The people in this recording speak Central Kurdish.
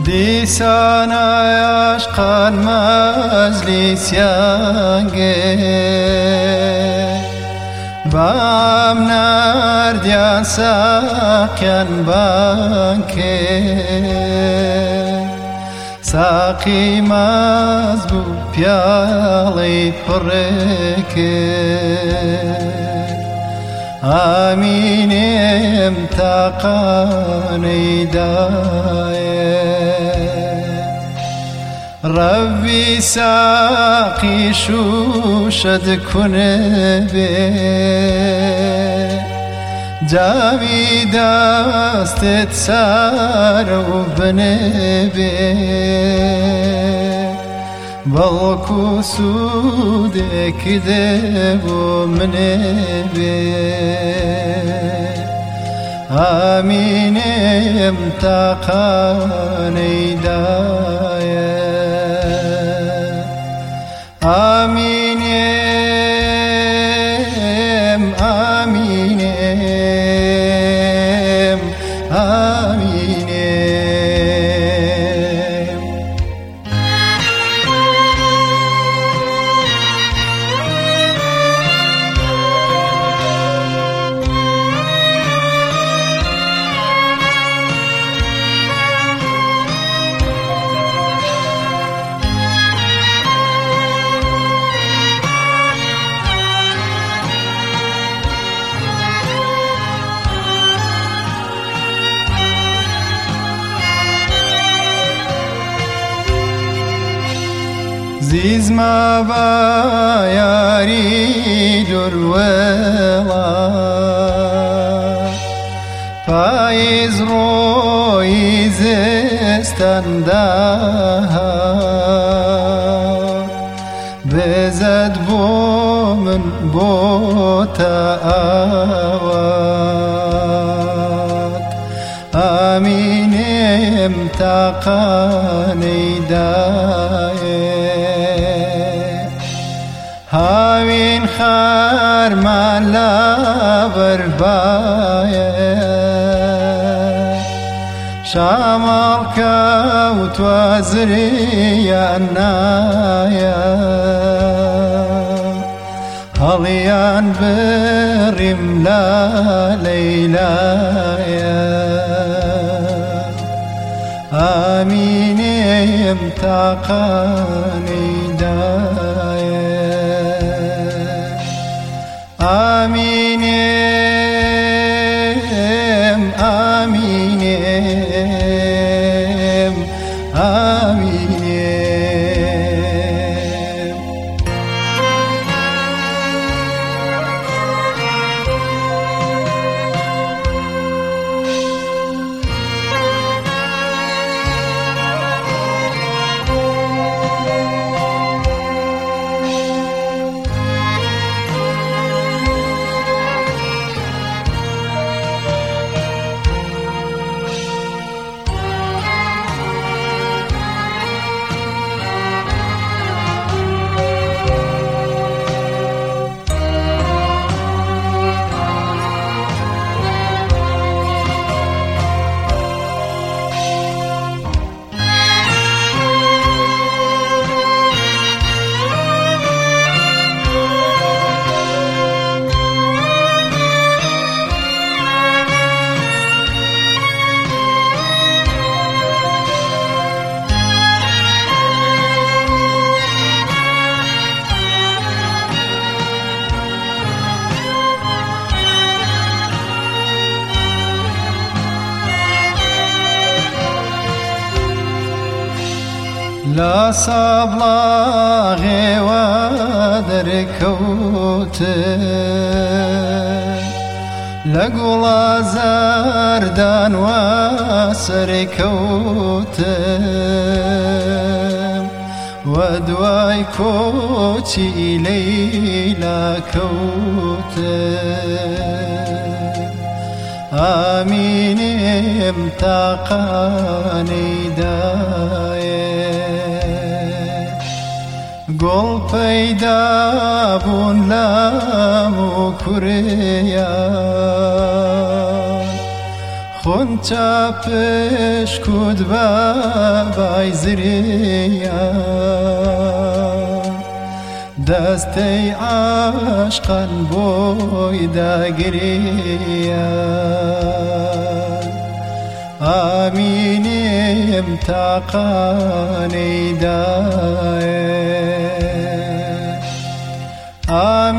دیسان عشقان مجلسیان گه بام نردیان ساقیان بانکه ساقی مزبو پیالی پرکه آمینم تاقانی دایه ربی ساقی شوشد کنه به جامی دستت سارو بنه به بلکو سوده کده و منه به آمینم تاقانی دایه آمینم آمینم آمینم زیز ما با یاری درولا پاییز روی زستان دهد بزد بو من بو تا آواد آمینم تاقانی دایه هاوین خارمان لابر بایه شامل کوت وزریان نایه هلیان بریم لا لیلایه آمینم تاقانی دایه آمینم آمینم آمینم لا صبلاغ ودركوت لقولا زردان وسركوت ودواي كوتي ليلا كوت آمینم تاقانی دایه گل پیدا بون لامو کریان خونچە پشکوت بە بایزریا دەستەی عاشقان بۆی داگریا ئامینێم تاقانەی دایە